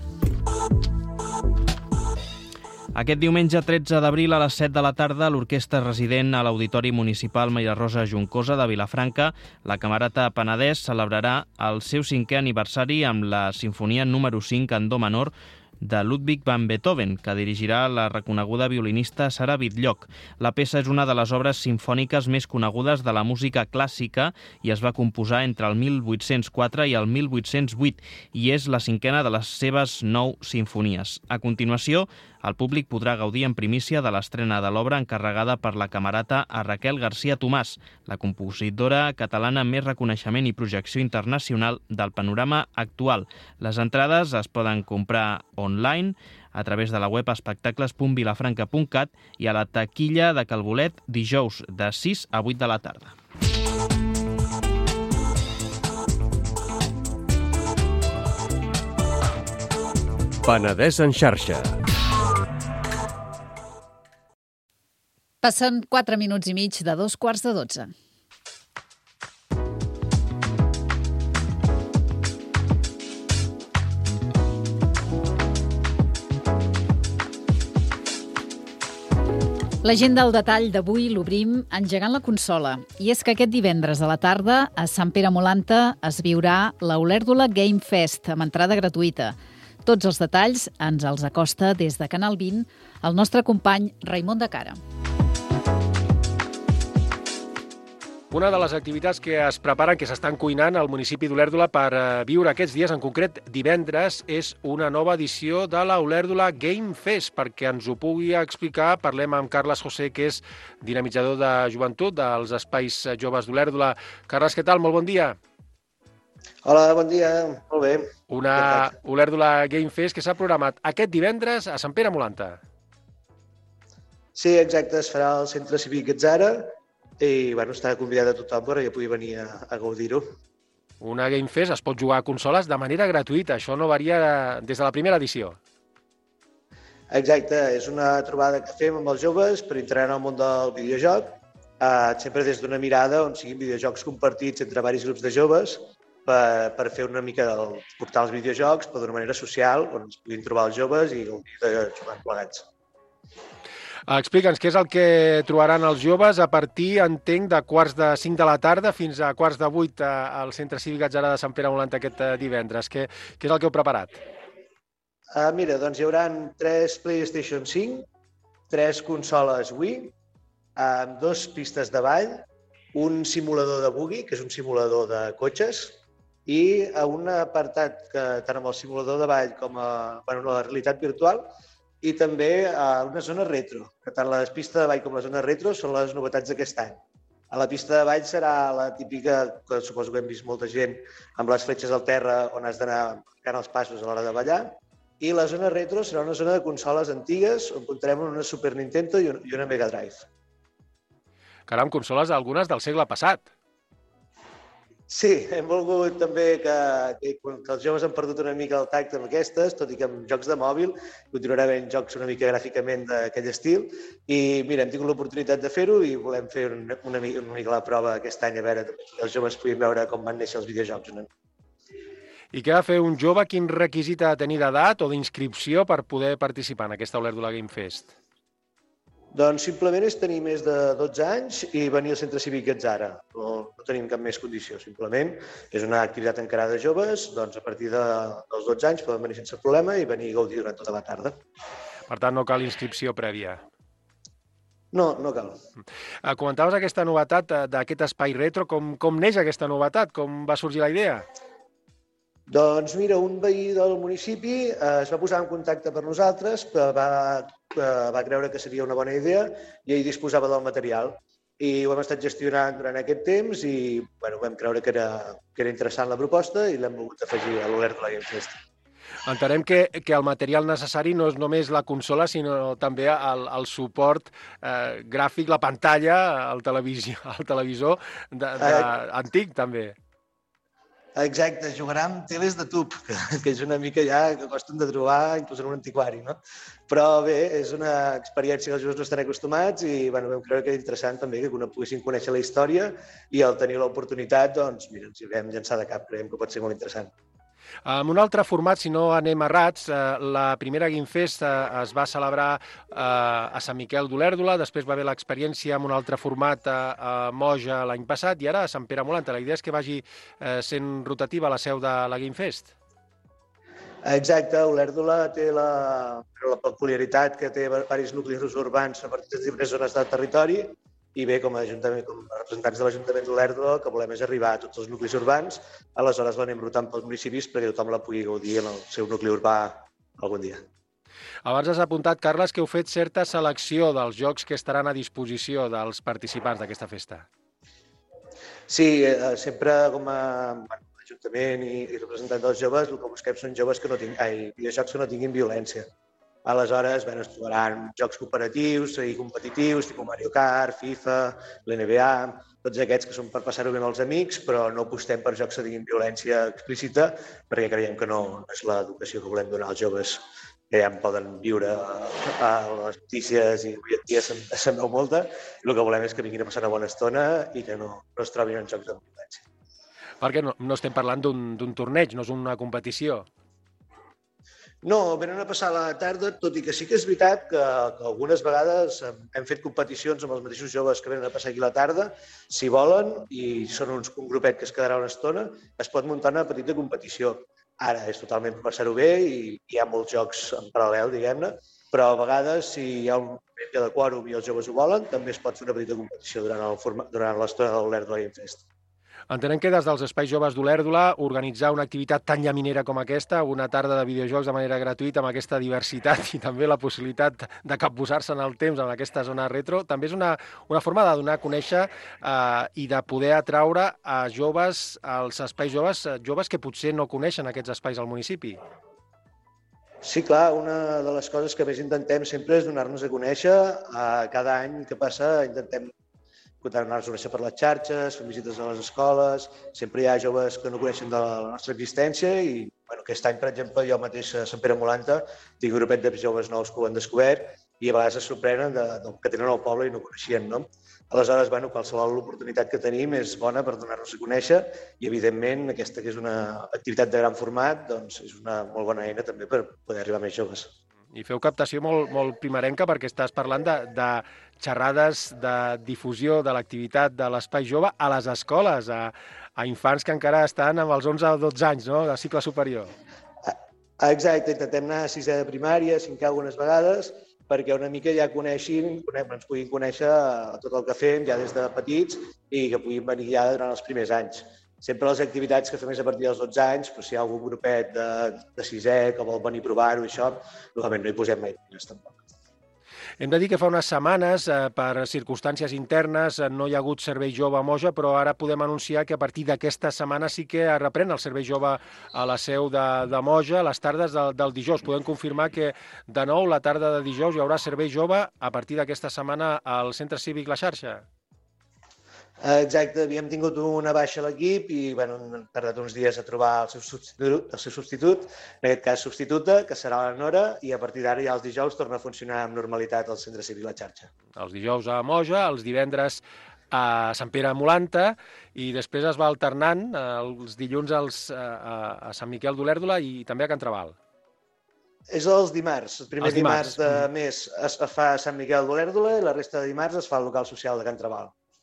Aquest diumenge 13 d'abril a les 7 de la tarda, l'orquestra resident a l'Auditori Municipal Maria Rosa Juncosa de Vilafranca, la Camerata Penedès, celebrarà el seu 5è aniversari amb la Sinfonia número 5 en do menor de Ludwig van Beethoven, que dirigirà la reconeguda violinista Sara Bitlloch. La peça és una de les obres simfòniques més conegudes de la música clàssica i es va composar entre el 1804 i el 1808 i és la 5a de les seves 9 simfonies. A continuació, el públic podrà gaudir en primícia de l'estrena de l'obra encarregada per la camerata a Raquel García Tomàs, la compositora catalana amb més reconeixement i projecció internacional del panorama actual. Les entrades es poden comprar online a través de la web espectacles.vilafranca.cat i a la taquilla de Calbolet dijous de 6 a 8 de la tarda. Penedès en xarxa. Passen 4 minuts i mig de 2:15. L'agenda al detall d'avui l'obrim engegant la consola. I és que aquest divendres a la tarda a Sant Pere Molanta es viurà l'Olèrdola Game Fest amb entrada gratuïta. Tots els detalls ens els acosta des de Canal 20 el nostre company Raimon de Cara. Una de les activitats que es preparen, que s'estan cuinant al municipi d'Olèrdola per viure aquests dies, en concret divendres, és una nova edició de la Olèrdola Game Fest. Perquè ens ho pugui explicar, parlem amb Carles José, que és dinamitzador de joventut dels Espais Joves d'Olèrdola. Carles, què tal? Molt bon dia. Hola, bon dia. Molt bé. Una Olèrdola Game Fest que s'ha programat aquest divendres a Sant Pere Molanta. Sí, exacte, es farà al Centre Cívic Gatzara i bueno, està convidat a tothom perquè pugui venir a gaudir-ho. Una Game Fest es pot jugar a consoles de manera gratuïta, això no varia des de la primera edició. Exacte, és una trobada que fem amb els joves per entrar en el món del videojoc, sempre des d'una mirada on siguin videojocs compartits entre diversos grups de joves per fer una mica portar els videojocs però d'una manera social on es puguin trobar els joves i gaudir de jugar plegats. Explica'ns què és el que trobaran els joves a partir, entenc, de 4:45 de la tarda fins a 7:45 al Centre Cívic Gatzara de Sant Pere Molant aquest divendres. Què és el que heu preparat? Mira, doncs hi haurà 3 PlayStation 5, 3 consoles Wii, 2 pistes de ball, un simulador de buggy, que és un simulador de cotxes, i un apartat que tant amb el simulador de ball com la realitat virtual, i també una zona retro, que tant la pista de ball com la zona retro són les novetats d'aquest any. A la pista de ball serà la típica, que suposo que hem vist molta gent, amb les fletxes al terra on has d'anar marcant els passos a l'hora de ballar, i la zona retro serà una zona de consoles antigues on comptarem una Super Nintendo i una Mega Drive. Caram, consoles algunes del segle passat. Sí, hem volgut també que els joves han perdut una mica el tacte amb aquestes, tot i que amb jocs de mòbil continuarà havent jocs una mica gràficament d'aquell estil. I mira, hem tingut l'oportunitat de fer-ho i volem fer una mica la prova aquest any, a veure que els joves puguin veure com van néixer els videojocs. I què ha de fer un jove? Quin requisit ha de tenir d'edat o d'inscripció per poder participar en aquesta Olèrdola Game Fest? Doncs simplement és tenir més de 12 anys i venir al Centre Cívic Gatzara. No tenim cap més condició, simplement és una activitat encarada de joves, doncs a partir dels 12 anys poden venir sense problema i venir a gaudir durant tota la tarda. Per tant, no cal inscripció prèvia. No, no cal. Comentaves aquesta novetat d'aquest espai retro. Com neix aquesta novetat? Com va sorgir la idea? Doncs mira, un veí del municipi es va posar en contacte per nosaltres, va creure que seria una bona idea i ell disposava del material. I ho hem estat gestionant durant aquest temps i vam creure que era interessant la proposta i l'hem volgut afegir a l'Olèrdola Game Fest. Entenem que el material necessari no és només la consola, sinó també el suport gràfic, la pantalla, el televisor antic també. Exacte, jugarà amb teles de tub, que és una mica ja que costen de trobar, inclús en un antiquari, no? Però bé, és una experiència que els joves no estan acostumats i vam creure que era interessant també que poguessin conèixer la història i al tenir l'oportunitat, doncs mira, ens hi vam llançar de cap, creiem que pot ser molt interessant. En un altre format, si no anem errats, la primera Game Fest es va celebrar a Sant Miquel d'Olèrdola, després va haver l'experiència en un altre format a Moja l'any passat i ara a Sant Pere Molant. La idea és que vagi sent rotativa la seu de la Game Fest. Exacte, Olèrdola té la peculiaritat que té diversos nuclis urbans repartits en diferents zones del territori i bé, com a representants de l'Ajuntament d'Olèrdola, el que volem és arribar a tots els nuclis urbans, aleshores l'anem rotant pels municipis perquè tothom la pugui gaudir en el seu nucli urbà algun dia. Abans has apuntat, Carles, que heu fet certa selecció dels jocs que estaran a disposició dels participants d'aquesta festa. Sí, sempre com a Ajuntament i representant dels joves, el que busquem són joves videojocs que no tinguin violència. Aleshores, es trobaran jocs cooperatius i competitius, tipus Mario Kart, FIFA, l'NBA, tots aquests que són per passar-ho bé amb els amics, però no apostem per jocs que tinguin violència explícita perquè creiem que no és l'educació que volem donar als joves, que ja en poden viure a les notícies i avui en dia se'n veu molta. El que volem és que vinguin a passar una bona estona i que no es trobin en jocs de violència. Perquè no estem parlant d'un torneig, no és una competició. No, venen a passar la tarda, tot i que sí que és veritat que algunes vegades hem fet competicions amb els mateixos joves que venen a passar aquí la tarda. Si volen, i són un grupet que es quedarà una estona, es pot muntar una petita competició. Ara és totalment per passar-ho bé i hi ha molts jocs en paral·lel, diguem-ne, però a vegades, si hi ha un membre de quòrum i els joves ho volen, també es pot fer una petita competició durant l'estona de l'Olèrdola Game Fest. Entenem que des dels espais joves d'Olèrdola organitzar una activitat tan llaminera com aquesta, una tarda de videojocs de manera gratuïta amb aquesta diversitat i també la possibilitat de capbussar-se en el temps en aquesta zona retro, també és una forma de donar a conèixer i de poder atraure a joves als espais joves que potser no coneixen aquests espais al municipi. Sí, clar, una de les coses que més intentem sempre és donar-nos a conèixer. Cada any que passa intentem donar-nos a conèixer per les xarxes, fem visites a les escoles, sempre hi ha joves que no coneixen de la nostra existència i aquest any, per exemple, jo mateix a Sant Pere Molanta tinc un grupet de joves nous que ho han descobert i a vegades es sorprenen del que tenen al poble i no coneixien, no? Aleshores, qualsevol oportunitat que tenim és bona per donar-nos a conèixer i, evidentment, aquesta que és una activitat de gran format, doncs és una molt bona eina també per poder arribar a més joves. I feu captació molt primerenca perquè estàs parlant de xerrades de difusió de l'activitat de l'Espai Jove a les escoles, a infants que encara estan amb els 11 o 12 anys, no?, de cicle superior. Exacte, intentem anar a 6è de primària, 5è algunes vegades, perquè una mica ja ens puguin conèixer tot el que fem ja des de petits i que puguin venir ja durant els primers anys. Sempre les activitats que fem és a partir dels 12 anys, però si hi ha algun grupet de 6è que vol venir a provar-ho i això, normalment no hi posem mai diners tampoc. Hem de dir que fa unes setmanes, per circumstàncies internes, no hi ha hagut servei jove a Moja, però ara podem anunciar que a partir d'aquesta setmana sí que reprèn el servei jove a la seu de Moja, a les tardes del dijous. Podem confirmar que de nou la tarda de dijous hi haurà servei jove a partir d'aquesta setmana al Centre Cívic La Xarxa. Exacte, havíem tingut una baixa a l'equip i hem tardat uns dies a trobar el seu substitut, en aquest cas substituta, que serà la Nora, i a partir d'ara ja els dijous torna a funcionar amb normalitat el Centre Cívic La Xarxa. Els dijous a Moja, els divendres a Sant Pere Molanta i després es va alternant els dilluns a Sant Miquel d'Olèrdola i també a Can Trabal. És els dimarts. El primer dimarts de mes es fa a Sant Miquel d'Olèrdola i la resta de dimarts es fa al local social de Can Trabal.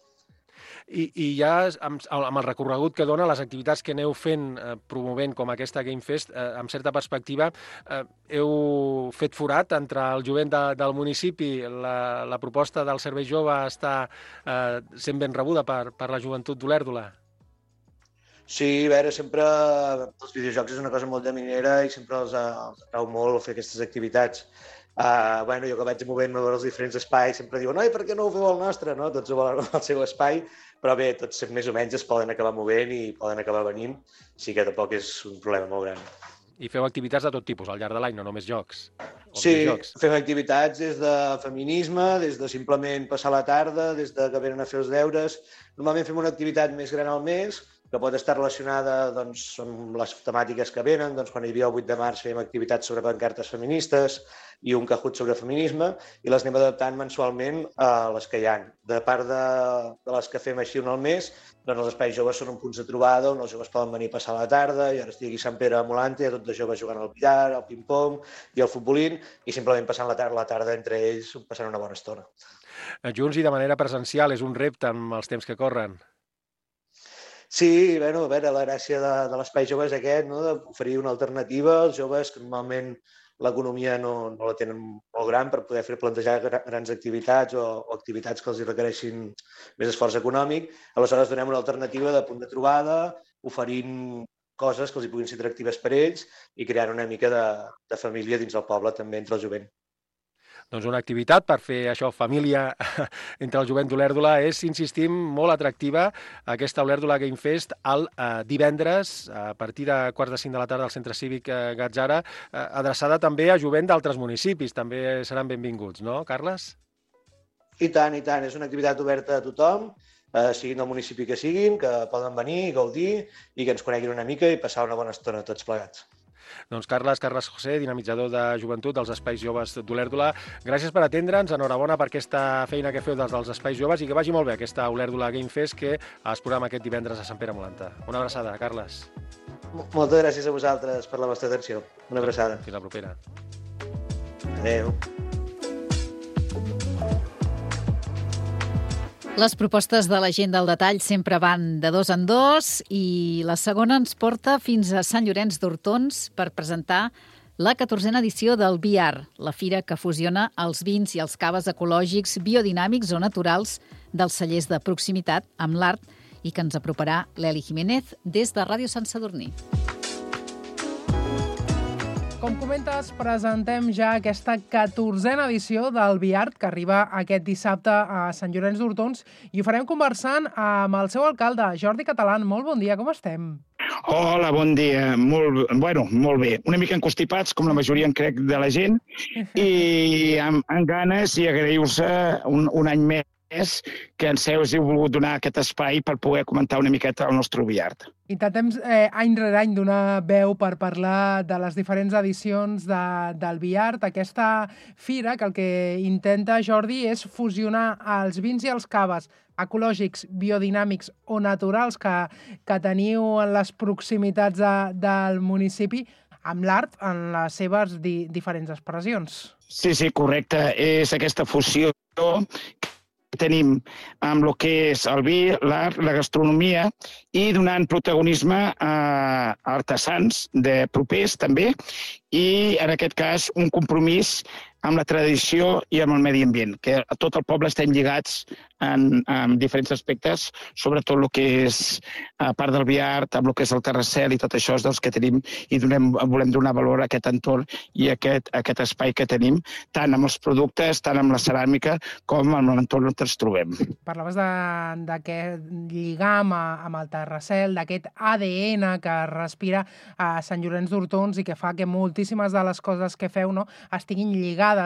I ja amb el recorregut que dona, les activitats que aneu fent, promovent com aquesta Game Fest, amb certa perspectiva, heu fet forat entre el jovent del municipi. La proposta del Servei Jove està sent ben rebuda per la joventut d'Olèrdola. Sí, a veure, sempre els videojocs és una cosa molt llaminera i sempre els atrau molt fer aquestes activitats. Jo que vaig movent-me per els diferents espais sempre diuen per què no ho feu al nostre? No? Tots ho volen al seu espai, però bé, tots més o menys es poden acabar movent i poden acabar venint, sí que tampoc és un problema molt gran. I feu activitats de tot tipus al llarg de l'any, no només jocs? Sí, fem activitats des de feminisme, des de simplement passar la tarda, des de que venen a fer els deures. Normalment fem una activitat més gran al mes, que pot estar relacionada amb les temàtiques que venen. Quan hi havia el 8 de març fèiem activitats sobre pancartes feministes i un Kahoot sobre feminisme i les anem adaptant mensualment a les que hi ha. De part de les que fem així un al mes, els espais joves són punts de trobada on els joves poden venir a passar la tarda i ara estic aquí a Sant Pere Molanta i hi ha tots els joves jugant al billar, al ping-pong i al futbolín i simplement passant la tarda entre ells, passant una bona estona. Junts i de manera presencial és un repte amb els temps que corren. Sí, a veure, la gràcia de l'Espai Jove és aquest, d'oferir una alternativa als joves que normalment l'economia no la tenen molt gran per poder plantejar grans activitats o activitats que els requereixin més esforç econòmic. Aleshores donem una alternativa de punt de trobada, oferint coses que els puguin ser atractives per ells i creant una mica de família dins el poble també entre el jovent. Doncs una activitat per fer això, família entre el jovent d'Olèrdola, és, insistim, molt atractiva aquesta Olèrdola Game Fest el divendres a partir de 4:45 de la tarda al Centre Cívic Gatzara, adreçada també a jovent d'altres municipis. També seran benvinguts, no, Carles? I tant, és una activitat oberta a tothom, siguin del municipi que siguin, que poden venir, gaudir i que ens coneguin una mica i passar una bona estona tots plegats. Doncs Carles José, dinamitzador de joventut dels Espais Joves d'Olèrdola, gràcies per atendre'ns, enhorabona per aquesta feina que feu dels Espais Joves i que vagi molt bé aquesta Olèrdola Game Fest que es programa aquest divendres a Sant Pere Molanta. Una abraçada, Carles. Moltes gràcies a vosaltres per la vostra atenció. Una abraçada. Fins la propera. Adéu. Les propostes de la gent del detall sempre van de dos en dos i la segona ens porta fins a Sant Llorenç d'Hortons per presentar la 14a edició del VR, la fira que fusiona els vins i els caves ecològics, biodinàmics o naturals dels cellers de proximitat amb l'art i que ens aproparà l'Eli Jiménez des de Ràdio Sant Sadurní. Com comentes, presentem ja aquesta 14a edició del Biart, que arriba aquest dissabte a Sant Llorenç d'Hortons, i ho farem conversant amb el seu alcalde, Jordi Catalán. Molt bon dia, com estem? Hola, bon dia. Molt bé. Una mica encostipats, com la majoria, crec, de la gent, i amb ganes i agrair-vos un any més que ens heu volgut donar aquest espai per poder comentar una miqueta el nostre billard. Intentem any rere any donar veu per parlar de les diferents edicions del billard, aquesta fira que el que intenta, Jordi, és fusionar els vins i els caves ecològics, biodinàmics o naturals que teniu en les proximitats del municipi amb l'art en les seves diferents expressions. Sí, correcte. És aquesta fusió que tenim amb el que és el vi, l'art, la gastronomia i donant protagonisme a artesans de propers també i, en aquest cas, un compromís amb la tradició i amb el medi ambient, que a tot el poble estem lligats en diferents aspectes, sobretot el que és, a part del billard, amb el que és el terrassel i tot això és dels que tenim i volem donar valor a aquest entorn i a aquest espai que tenim, tant amb els productes, tant amb la ceràmica, com amb l'entorn on ens trobem. Parlaves d'aquest lligam amb el terrassel, d'aquest ADN que respira a Sant Llorenç d'Hortons i que fa que moltíssimes de les coses que feu estiguin lligades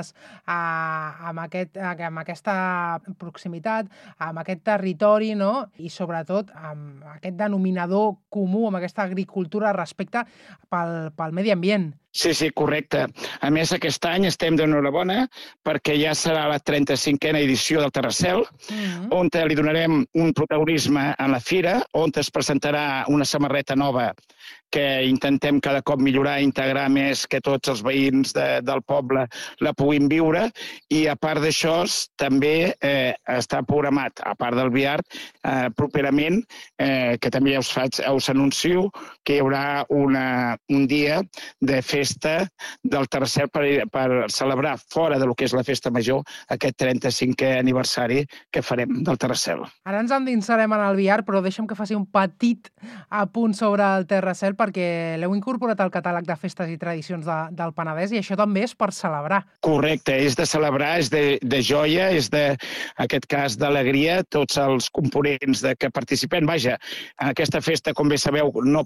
amb aquesta proximitat, amb aquest territori, i sobretot amb aquest denominador comú, amb aquesta agricultura respecte pel medi ambient. Sí, correcte. A més, aquest any estem d'enhorabona perquè ja serà la 35a edició del Terrassel, on li donarem un protagonisme en la fira, on es presentarà una samarreta nova que intentem cada cop millorar i integrar més que tots els veïns del poble la puguin viure. I a part d'això, també està programat, a part del billard, properament, que també ja us anuncio, que hi haurà un dia de festa del Terrassel per celebrar fora del que és la festa major aquest 35è aniversari que farem del Terrassel. Ara ens endinsarem en el billard, però deixa'm que faci un petit apunt sobre el Terrassel perquè l'heu incorporat al catàleg de festes i tradicions del Penedès i això també és per celebrar. Correcte, és de celebrar, és de joia, és en aquest cas d'alegria, tots els components que participen. Vaja, en aquesta festa, com bé sabeu, no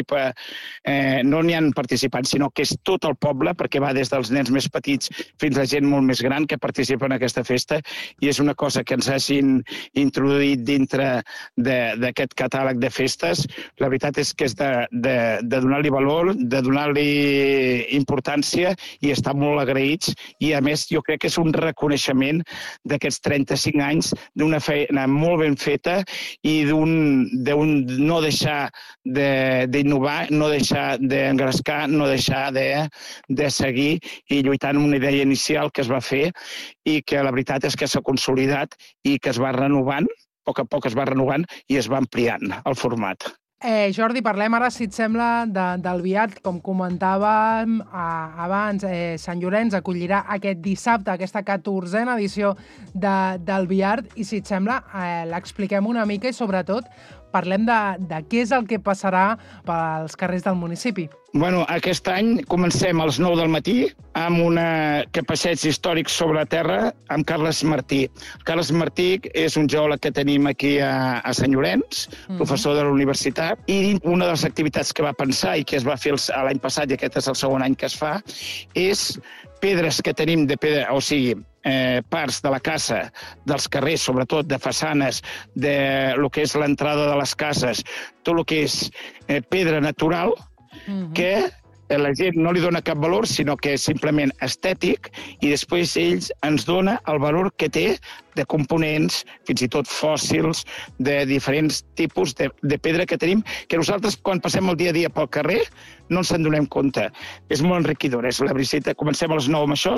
n'hi ha participants, sinó que és tot el poble, perquè va des dels nens més petits fins a gent molt més gran que participa en aquesta festa i és una cosa que ens hagin introduït dintre d'aquest catàleg de festes. La veritat és que és de donar-li valor, de donar-li importància i estar molt agraïts i, a més, jo crec que és un reconeixement d'aquests 35 anys d'una feina molt ben feta i d'un no deixar d'innovar, no deixar d'engrescar, no deixar de seguir i lluitant amb una idea inicial que es va fer i que la veritat és que s'ha consolidat i que es va renovant, a poc es va renovant i es va ampliant el format. Jordi, parlem ara, si et sembla, del billard. Com comentàvem abans, Sant Llorenç acollirà aquest dissabte aquesta 14a edició del billard i, si et sembla, l'expliquem una mica i, sobretot, parlem de què és el que passarà pels carrers del municipi. Bueno, aquest any comencem a les 9 del matí amb que passeig històric sobre la terra amb Carles Martí. Carles Martí és un geòleg que tenim aquí a Sant Llorenç, professor de la universitat, i una de les activitats que va pensar i que es va fer l'any passat, i aquest és el segon any que es fa, és pedres que tenim de pedra, o sigui, parts de la casa, dels carrers, sobretot de façanes, de lo que és l'entrada de les cases, tot el que és pedra natural, que la gent no li dona cap valor, sinó que és simplement estètic, i després ells ens dona el valor que té de components, fins i tot fòssils, de diferents tipus de pedra que tenim, que nosaltres, quan passem el dia a dia pel carrer, no ens en donem compte. És molt enriquidor, és la visita. Comencem a les 9 amb això,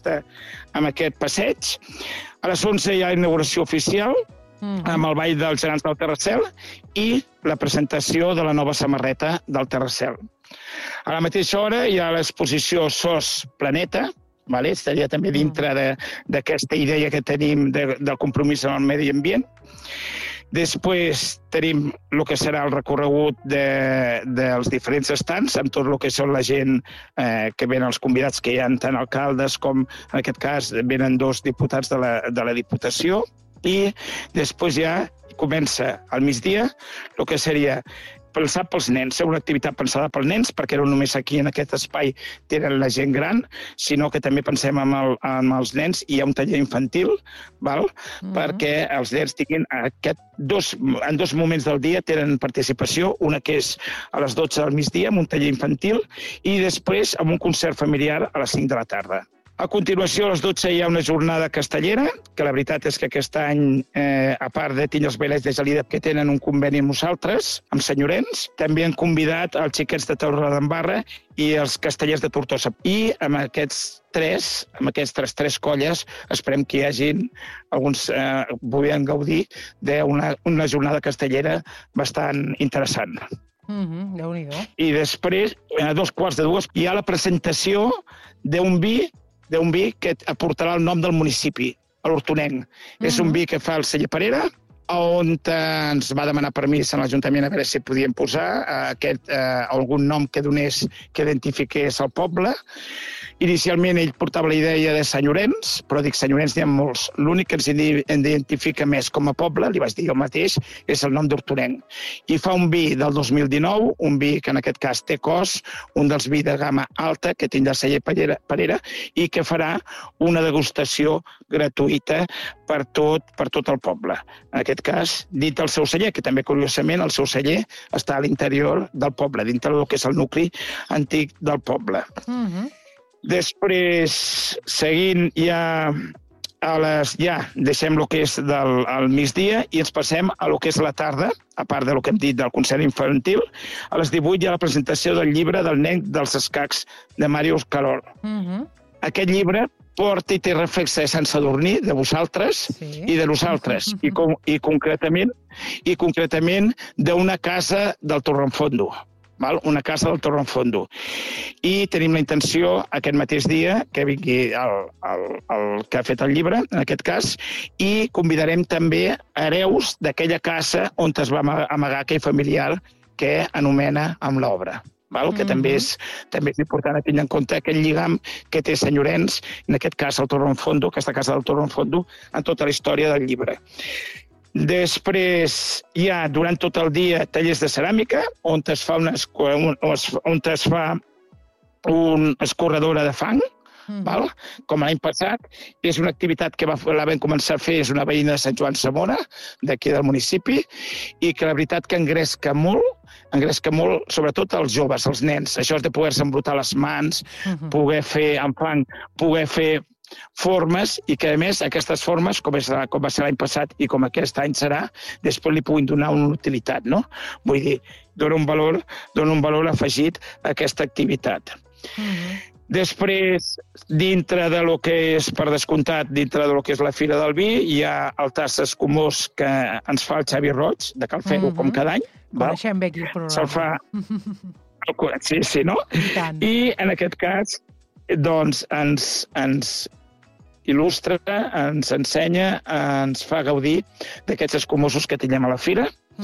amb aquest passeig. A les 11 hi ha inauguració oficial, amb el ball dels gegants del Terrassel i la presentació de la nova samarreta del Terrassel. A la mateixa hora hi ha l'exposició SOS Planeta, estaria també dintre d'aquesta idea que tenim del compromís amb el medi ambient. Després tenim el que serà el recorregut dels diferents estants, amb tot el que són la gent que venen, els convidats que hi ha, tant alcaldes com, en aquest cas, venen 2 diputats de la Diputació. I després ja comença al migdia el que seria pensat pels nens, ser una activitat pensada pels nens, perquè no només aquí en aquest espai tenen la gent gran, sinó que també pensem en els nens. Hi ha un taller infantil, val? Perquè els nens tinguin en dos moments del dia tenen participació, una que és a les 12 del migdia amb un taller infantil i després amb un concert familiar a les 5 de la tarda. A continuació, a les 12 hi ha una jornada castellera, que la veritat és que aquest any, a part de tenir els bailets de Gelida, que tenen un conveni amb nosaltres, amb Sant Llorenç, també han convidat els xiquets de Torredembarra i els castellers de Tortosa. I amb aquestes tres colles esperem que hi hagin alguns puguin gaudir d'una jornada castellera bastant interessant. Déu-n'hi-do. I després, a 2:45, hi ha la presentació d'un vi que aportarà el nom del municipi, a l'Hortonenc. És un vi que fa el celler Parera, on ens va demanar permís a l'Ajuntament a veure si podíem posar algun nom que donés, que identifiqués el poble. Inicialment ell portava la idea de Sant Llorenç, però dic, Sant Llorenç n'hi ha molts. L'únic que ens identifica més com a poble, li vaig dir jo mateix, és el nom d'Hortonenc. I fa un vi del 2019, un vi que en aquest cas té cos, un dels vi de gamma alta que tindrà el celler Parera i que farà una degustació gratuïta per tot el poble. En aquest cas, dit el seu celler, que també curiosament el seu celler està a l'interior del poble, dintre del que és el nucli antic del poble. Després, seguint ja deixem el que és del migdia i ens passem a el que és la tarda, a part del que hem dit del concert infantil. A les 18 hi ha la presentació del llibre del nen dels escacs de Màrius Carol. Aquest llibre porta i té reflexe de Sant Sadurní, de vosaltres i de nosaltres, i concretament d'una casa del Torrefondo. Una casa del Torrefondo. I tenim la intenció, aquest mateix dia, que vingui el que ha fet el llibre, en aquest cas, i convidarem també hereus d'aquella casa on es va amagar aquell familiar que anomena amb l'obra. Que també és important tenir en compte aquest lligam que té Sant Llorenç, en aquest cas el Torrefondo, aquesta casa del Torrefondo, en tota la història del llibre. Després hi ha, durant tot el dia, tallers de ceràmica, on es fa una escorredora de fang, com l'any passat. És una activitat que la vam començar a fer, és una veïna de Sant Joan Samora, d'aquí del municipi, i que la veritat que engresca molt, sobretot els joves, els nens. Això és de poder-se embrutar les mans, poder fer amb fang, poder fer formes i que, a més, aquestes formes, com va ser l'any passat i com aquest any serà, després li puguin donar una utilitat, no? Vull dir, dona un valor afegit a aquesta activitat. Després, dintre de lo que és, per descomptat, dintre de lo que és la Fira del Vi, hi ha el tast escumós que ens fa el Xavi Roig, de Cal Fego, com cada any. Coneixem bé aquí el programa. Se'l fa... Sí, no? I, en aquest cas, doncs, ens il·lustra, ens ensenya, ens fa gaudir d'aquests escumosos que tenim a la fira.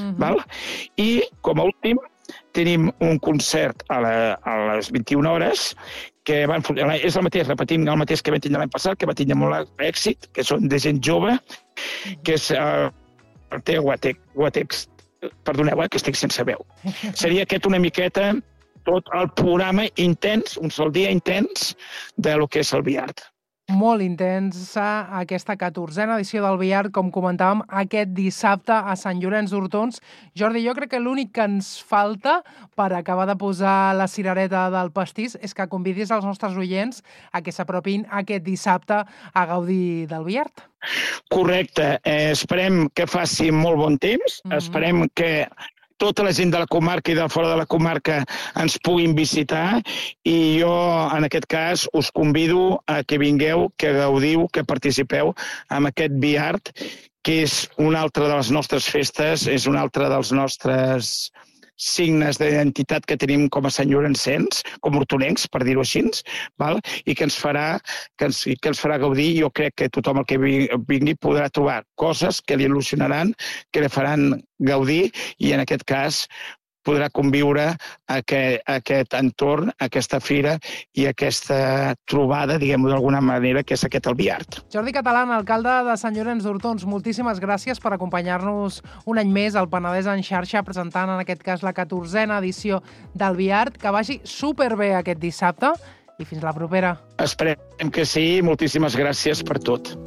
I, com a últim, tenim un concert a les 21 hores, que és el mateix, repetim el mateix que vam tenir l'any passat, que va tenir molt èxit, que són de gent jove, que és el Guatex. Perdoneu, que estic sense veu. Seria aquest una miqueta tot el programa intens, un sol dia intens, de lo que és el Viart. Molt intensa aquesta 14a edició del Viart, com comentàvem, aquest dissabte a Sant Llorenç d'Hortons. Jordi, jo crec que l'únic que ens falta per acabar de posar la cirereta del pastís és que convidis els nostres oients a que s'apropin aquest dissabte a gaudir del Viart. Correcte. Esperem que faci molt bon temps. Esperem que tota la gent de la comarca i de fora de la comarca ens puguin visitar i jo, en aquest cas, us convido a que vingueu, que gaudiu, que participeu en aquest Viart, que és una altra de les nostres festes, és una altra dels nostres signes d'identitat que tenim com a Sant Llorencencs, com hortonencs, per dir-ho així, i que ens farà gaudir. Jo crec que tothom el que vingui podrà trobar coses que li il·lusionaran, que li faran gaudir i, en aquest cas, podrà conviure aquest entorn, aquesta fira i aquesta trobada, diguem-ho d'alguna manera, que és aquest Albiart. Jordi Catalán, alcalde de Sant Llorenç d'Hortons, moltíssimes gràcies per acompanyar-nos un any més al Penedès en xarxa, presentant en aquest cas la 14a edició d'Albiart. Que vagi superbé aquest dissabte i fins la propera. Esperem que sí. Moltíssimes gràcies per tot.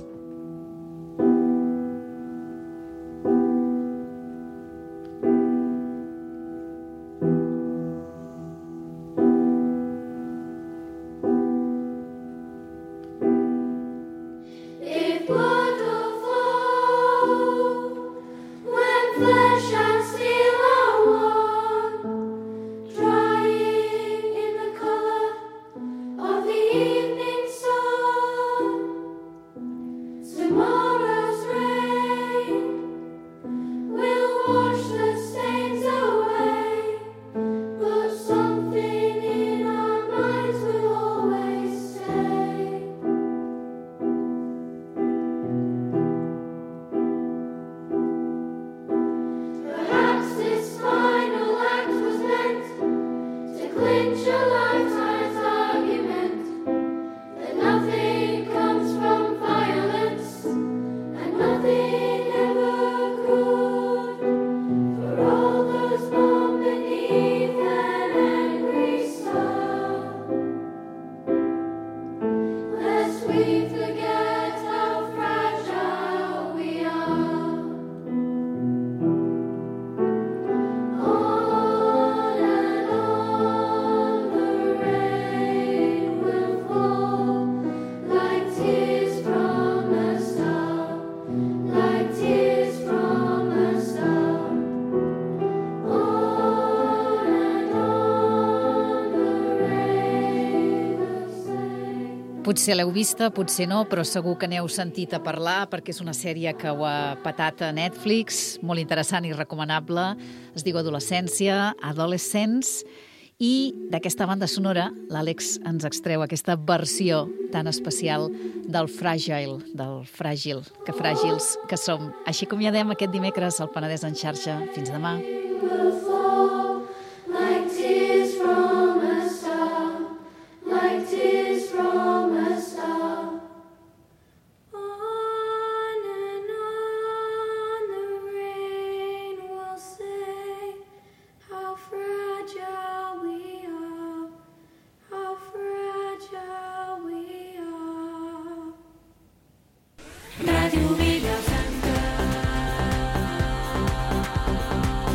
Potser l'heu vista, potser no, però segur que n'heu sentit a parlar perquè és una sèrie que ho ha patat a Netflix, molt interessant i recomanable. Es diu Adolescència, Adolescents, i d'aquesta banda sonora l'Àlex ens extreu aquesta versió tan especial del Fràgil, que fràgils que som. Així acomiadem aquest dimecres al Penedès en xarxa. Fins demà. Ràdio Vilafranca.